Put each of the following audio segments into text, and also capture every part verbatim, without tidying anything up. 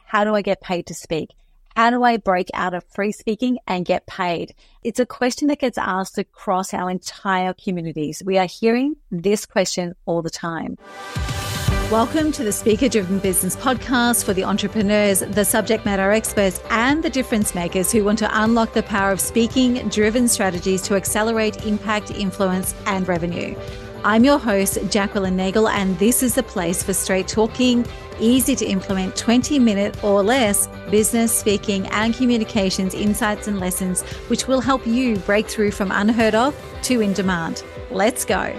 how do I get paid to speak? How do I break out of free speaking and get paid? It's a question that gets asked across our entire communities. We are hearing this question all the time. Welcome to the Speaker Driven Business Podcast for the entrepreneurs, the subject matter experts, and the difference makers who want to unlock the power of speaking driven strategies to accelerate impact, influence, and revenue. I'm your host, Jacqueline Nagel, and this is the place for straight talking, easy to implement twenty minute or less business, speaking, and communications insights and lessons, which will help you break through from unheard of to in demand. Let's go.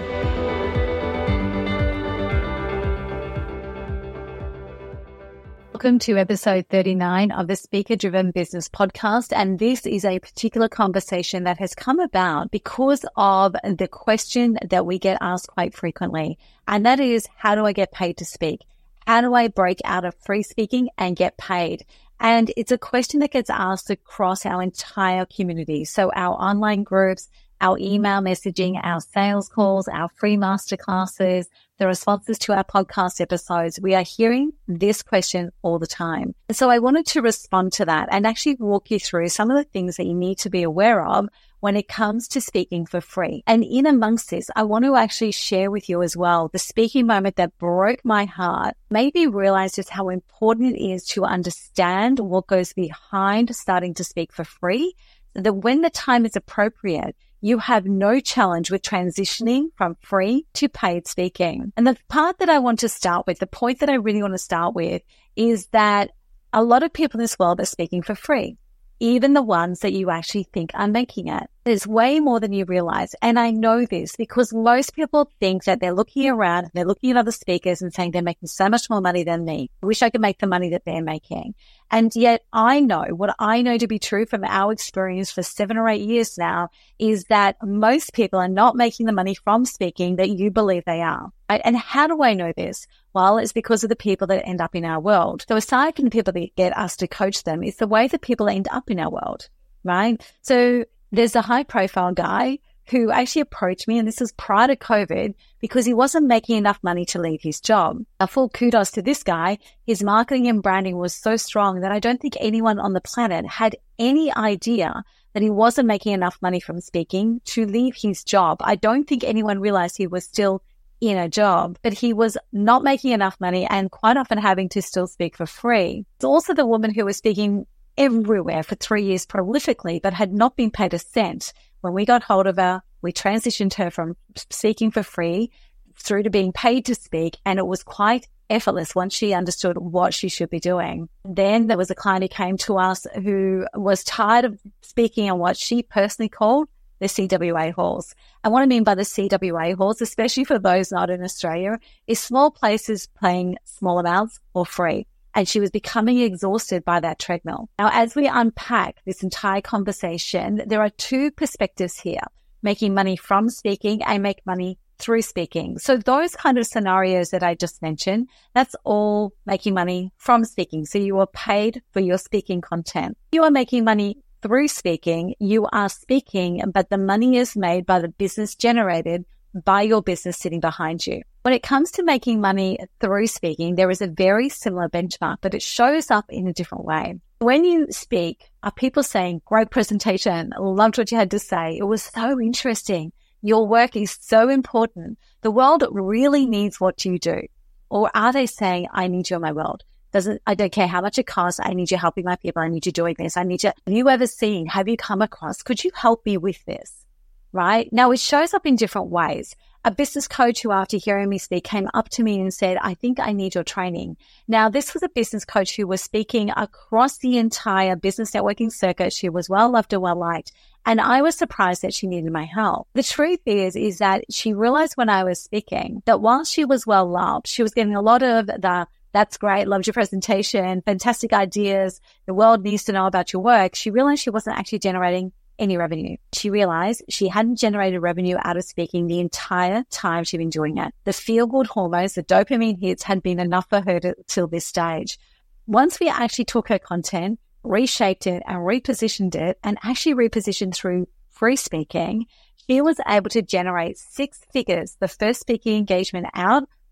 Welcome to episode thirty-nine of the Speaker Driven Business Podcast. And this is a particular conversation that has come about because of the question that we get asked quite frequently. And that is, how do I get paid to speak? How do I break out of free speaking and get paid? And it's a question that gets asked across our entire community. So our online groups, our email messaging, our sales calls, our free masterclasses, the responses to our podcast episodes, we are hearing this question all the time. And so I wanted to respond to that and actually walk you through some of the things that you need to be aware of when it comes to speaking for free. And in amongst this, I want to actually share with you as well the speaking moment that broke my heart, made me realize just how important it is to understand what goes behind starting to speak for free, so that when the time is appropriate, you have no challenge with transitioning from free to paid speaking. And the part that I want to start with, the point that I really want to start with, is that a lot of people in this world are speaking for free, even the ones that you actually think are making it. There's way more than you realize. And I know this because most people think that they're looking around, they're looking at other speakers and saying they're making so much more money than me. I wish I could make the money that they're making. And yet I know what I know to be true from our experience for seven or eight years now is that most people are not making the money from speaking that you believe they are. Right? And how do I know this? Well, it's because of the people that end up in our world. So aside from the people that get us to coach them, it's the way that people end up in our world, right? So there's a high profile guy who actually approached me, and this was prior to COVID, because he wasn't making enough money to leave his job. Now, full kudos to this guy. His marketing and branding was so strong that I don't think anyone on the planet had any idea that he wasn't making enough money from speaking to leave his job. I don't think anyone realized he was still in a job, but he was not making enough money and quite often having to still speak for free. It's also the woman who was speaking everywhere for three years prolifically, but had not been paid a cent. When we got hold of her, we transitioned her from speaking for free through to being paid to speak, and it was quite effortless once she understood what she should be doing. Then there was a client who came to us who was tired of speaking on what she personally called the C W A halls. And what I mean by the C W A halls, especially for those not in Australia, is small places paying small amounts or free. And she was becoming exhausted by that treadmill. Now, as we unpack this entire conversation, there are two perspectives here: making money from speaking and make money through speaking. So those kind of scenarios that I just mentioned, that's all making money from speaking. So you are paid for your speaking content. You are making money through speaking. You are speaking, but the money is made by the business generated by your business sitting behind you. When it comes to making money through speaking, there is a very similar benchmark, but it shows up in a different way. When you speak, are people saying, great presentation, loved what you had to say, it was so interesting, your work is so important, the world really needs what you do? Or are they saying, I need you in my world? Doesn't, I don't care how much it costs, I need you helping my people, I need you doing this, I need you, have you ever seen, have you come across, could you help me with this? Right? Now, it shows up in different ways. A business coach who, after hearing me speak, came up to me and said, I think I need your training. Now, this was a business coach who was speaking across the entire business networking circuit. She was well loved and well liked. And I was surprised that she needed my help. The truth is, is that she realized when I was speaking that while she was well loved, she was getting a lot of the, that's great, loved your presentation, fantastic ideas, the world needs to know about your work. She realized she wasn't actually generating any revenue. She realized she hadn't generated revenue out of speaking the entire time she'd been doing it. The feel-good hormones, the dopamine hits had been enough for her to, till this stage. Once we actually took her content, reshaped it and repositioned it, and actually repositioned through free speaking, she was able to generate six figures, the first speaking engagement out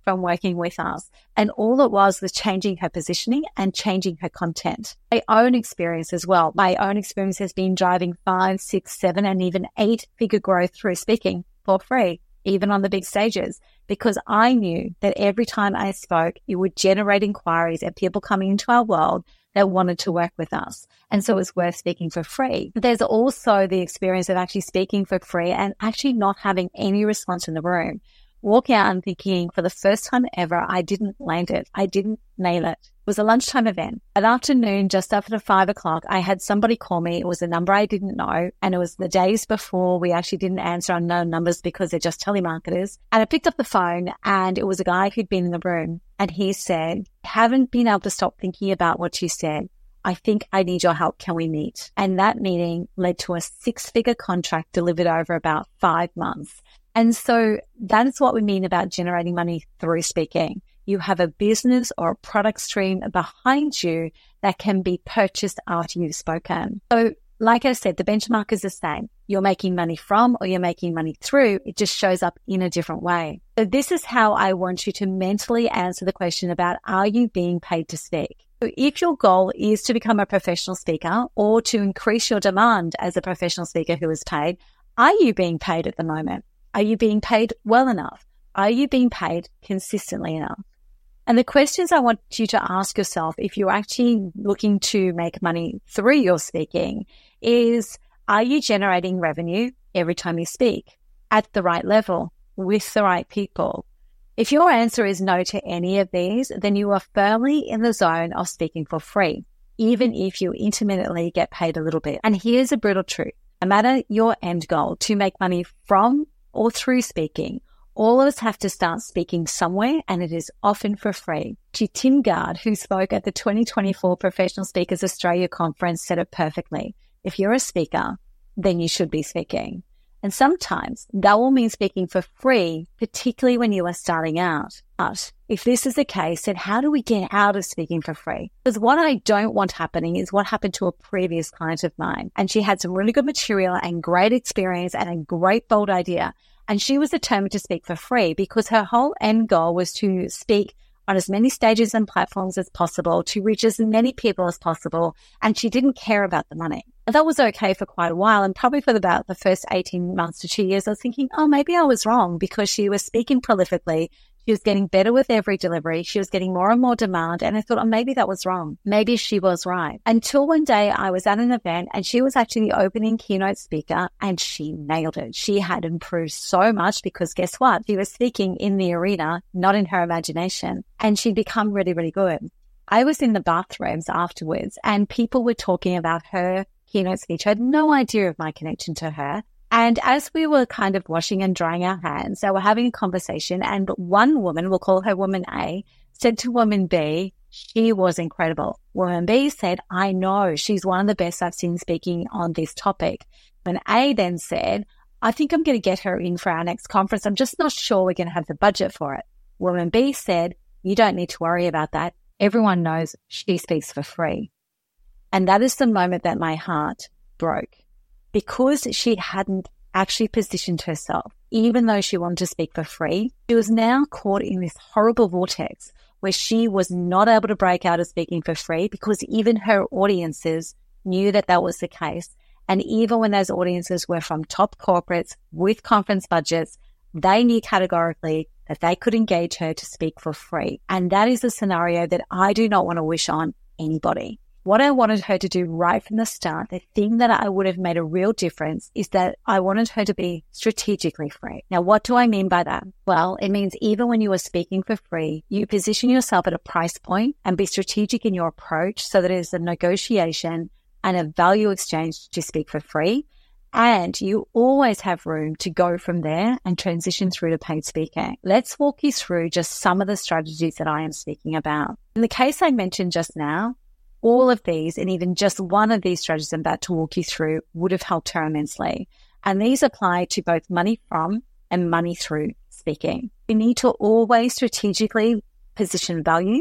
from working with us. And all it was was changing her positioning and changing her content. My own experience as well. My own experience has been driving five, six, seven, and even eight figure growth through speaking for free, even on the big stages, because I knew that every time I spoke, it would generate inquiries and people coming into our world that wanted to work with us. And so it was worth speaking for free. But there's also the experience of actually speaking for free and actually not having any response in the room. Walking out and thinking for the first time ever, I didn't land it. I didn't nail it. It was a lunchtime event. At afternoon, just after five o'clock, I had somebody call me. It was a number I didn't know. And it was the days before we actually didn't answer unknown numbers because they're just telemarketers. And I picked up the phone and it was a guy who'd been in the room. And he said, haven't been able to stop thinking about what you said. I think I need your help. Can we meet? And that meeting led to a six-figure contract delivered over about five months. And so that is what we mean about generating money through speaking. You have a business or a product stream behind you that can be purchased after you've spoken. So like I said, the benchmark is the same. You're making money from or you're making money through. It just shows up in a different way. So this is how I want you to mentally answer the question about, are you being paid to speak? So if your goal is to become a professional speaker or to increase your demand as a professional speaker who is paid, are you being paid at the moment? Are you being paid well enough? Are you being paid consistently enough? And the questions I want you to ask yourself if you're actually looking to make money through your speaking is, are you generating revenue every time you speak at the right level with the right people? If your answer is no to any of these, then you are firmly in the zone of speaking for free, even if you intermittently get paid a little bit. And here's a brutal truth. No matter your end goal to make money from or through speaking, all of us have to start speaking somewhere, and it is often for free. Tim Gard, who spoke at the twenty twenty-four Professional Speakers Australia Conference, said it perfectly. If you're a speaker, then you should be speaking. And sometimes that will mean speaking for free, particularly when you are starting out. But if this is the case, then how do we get out of speaking for free? Because what I don't want happening is what happened to a previous client of mine. And she had some really good material and great experience and a great bold idea. And she was determined to speak for free because her whole end goal was to speak on as many stages and platforms as possible, to reach as many people as possible. And she didn't care about the money. And that was okay for quite a while. And probably for about the first eighteen months to two years, I was thinking, oh, maybe I was wrong, because she was speaking prolifically. She was getting better with every delivery. She was getting more and more demand. And I thought, oh, maybe that was wrong. Maybe she was right. Until one day I was at an event and she was actually the opening keynote speaker and she nailed it. She had improved so much because guess what? She was speaking in the arena, not in her imagination. And she'd become really, really good. I was in the bathrooms afterwards and people were talking about her keynote speech. I had no idea of my connection to her. And as we were kind of washing and drying our hands, they were having a conversation, and one woman, we'll call her woman A, said to woman B, she was incredible. Woman B said, I know, she's one of the best I've seen speaking on this topic. And A then said, I think I'm going to get her in for our next conference. I'm just not sure we're going to have the budget for it. Woman B said, you don't need to worry about that. Everyone knows she speaks for free. And that is the moment that my heart broke. Because she hadn't actually positioned herself, even though she wanted to speak for free, she was now caught in this horrible vortex where she was not able to break out of speaking for free because even her audiences knew that that was the case. And even when those audiences were from top corporates with conference budgets, they knew categorically that they could engage her to speak for free. And that is a scenario that I do not want to wish on anybody. What I wanted her to do right from the start, the thing that I would have made a real difference, is that I wanted her to be strategically free. Now, what do I mean by that? Well, it means even when you are speaking for free, you position yourself at a price point and be strategic in your approach so that it is a negotiation and a value exchange to speak for free. And you always have room to go from there and transition through to paid speaking. Let's walk you through just some of the strategies that I am speaking about. In the case I mentioned just now, all of these, and even just one of these strategies I'm about to walk you through, would have helped her immensely. And these apply to both money from and money through speaking. You need to always strategically position value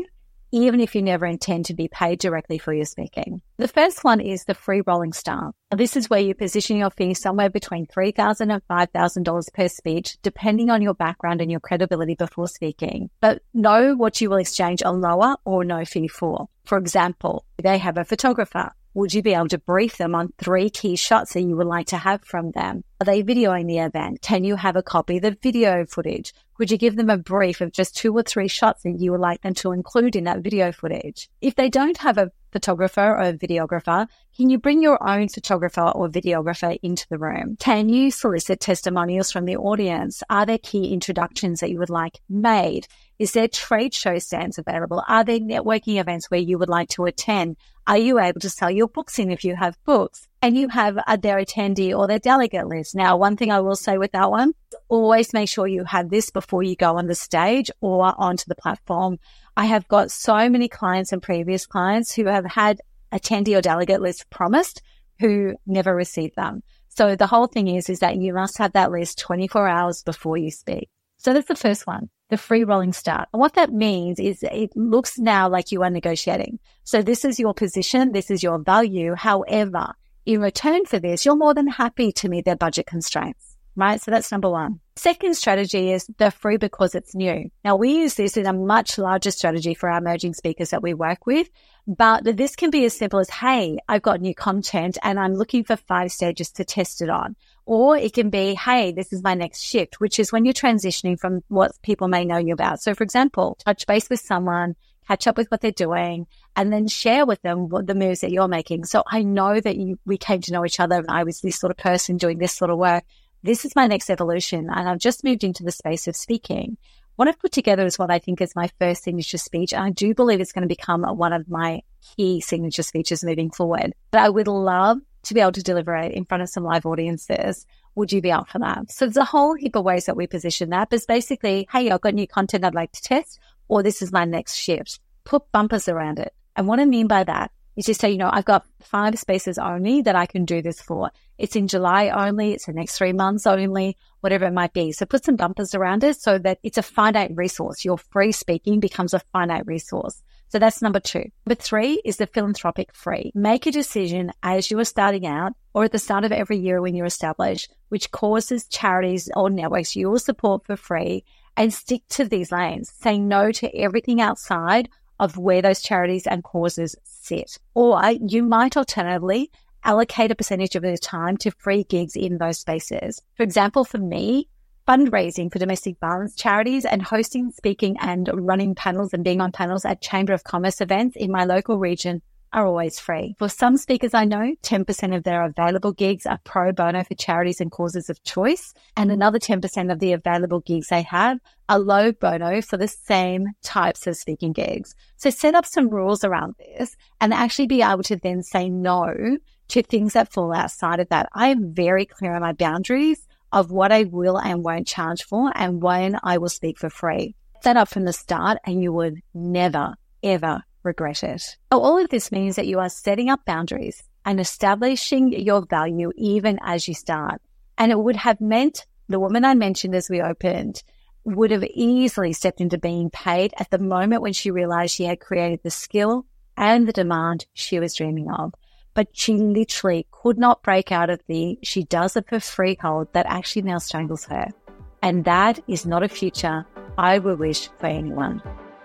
even if you never intend to be paid directly for your speaking. The first one is the free rolling start. This is where you position your fee somewhere between three thousand dollars and five thousand dollars per speech, depending on your background and your credibility before speaking. But know what you will exchange a lower or no fee for. For example, they have a photographer. Would you be able to brief them on three key shots that you would like to have from them? Are they videoing the event? Can you have a copy of the video footage? Could you give them a brief of just two or three shots that you would like them to include in that video footage? If they don't have a photographer or a videographer, can you bring your own photographer or videographer into the room? Can you solicit testimonials from the audience? Are there key introductions that you would like made? Is there trade show stands available? Are there networking events where you would like to attend? Are you able to sell your books in if you have books? And you have uh, their attendee or their delegate list. Now, one thing I will say with that one, always make sure you have this before you go on the stage or onto the platform. I have got so many clients and previous clients who have had attendee or delegate list promised who never received them. So the whole thing is, is that you must have that list twenty-four hours before you speak. So that's the first one, the free rolling start. And what that means is it looks now like you are negotiating. So this is your position. This is your value. However, in return for this, you're more than happy to meet their budget constraints, right? So that's number one. Second strategy is the free because it's new. Now, we use this in a much larger strategy for our emerging speakers that we work with, but this can be as simple as, hey, I've got new content and I'm looking for five stages to test it on. Or it can be, hey, this is my next shift, which is when you're transitioning from what people may know you about. So, for example, touch base with someone, catch up with what they're doing, and then share with them what the moves that you're making. So I know that you, we came to know each other and I was this sort of person doing this sort of work. This is my next evolution and I've just moved into the space of speaking. What I've put together is what I think is my first signature speech. And I do believe it's going to become one of my key signature speeches moving forward. But I would love to be able to deliver it in front of some live audiences. Would you be up for that? So there's a whole heap of ways that we position that. But it's basically, hey, I've got new content I'd like to test, or this is my next shift. Put bumpers around it. And what I mean by that is just say, you know, I've got five spaces only that I can do this for. It's in July only. It's the next three months only, whatever it might be. So put some bumpers around it so that it's a finite resource. Your free speaking becomes a finite resource. So that's number two. Number three is the philanthropic free. Make a decision as you are starting out or at the start of every year when you're established, which causes, charities or networks you will support for free, and stick to these lanes. Say no to everything outside of where those charities and causes sit. Or you might alternatively allocate a percentage of your time to free gigs in those spaces. For example, for me, fundraising for domestic violence charities and hosting, speaking and running panels and being on panels at Chamber of Commerce events in my local region are always free. For some speakers I know, ten percent of their available gigs are pro bono for charities and causes of choice, and another ten percent of the available gigs they have are low bono for the same types of speaking gigs. So set up some rules around this and actually be able to then say no to things that fall outside of that. I am very clear on my boundaries of what I will and won't charge for and when I will speak for free. Set that up from the start and you would never, ever regret it. So all of this means that you are setting up boundaries and establishing your value even as you start. And it would have meant the woman I mentioned as we opened would have easily stepped into being paid at the moment when she realized she had created the skill and the demand she was dreaming of. But she literally could not break out of the she does it for free hold that actually now strangles her. And that is not a future I would wish for anyone.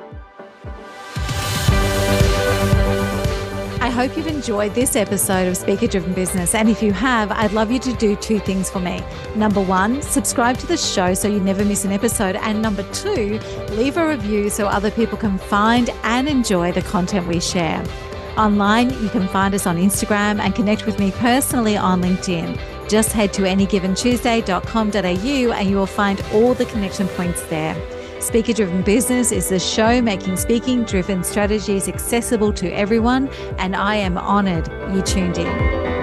I hope you've enjoyed this episode of Speaker Driven Business. And if you have, I'd love you to do two things for me. Number one, subscribe to the show so you never miss an episode. And number two, leave a review so other people can find and enjoy the content we share. Online, you can find us on Instagram and connect with me personally on LinkedIn. Just head to any given tuesday dot com dot a u and you will find all the connection points there. Speaker Driven Business is the show making speaking driven strategies accessible to everyone, and I am honored you tuned in.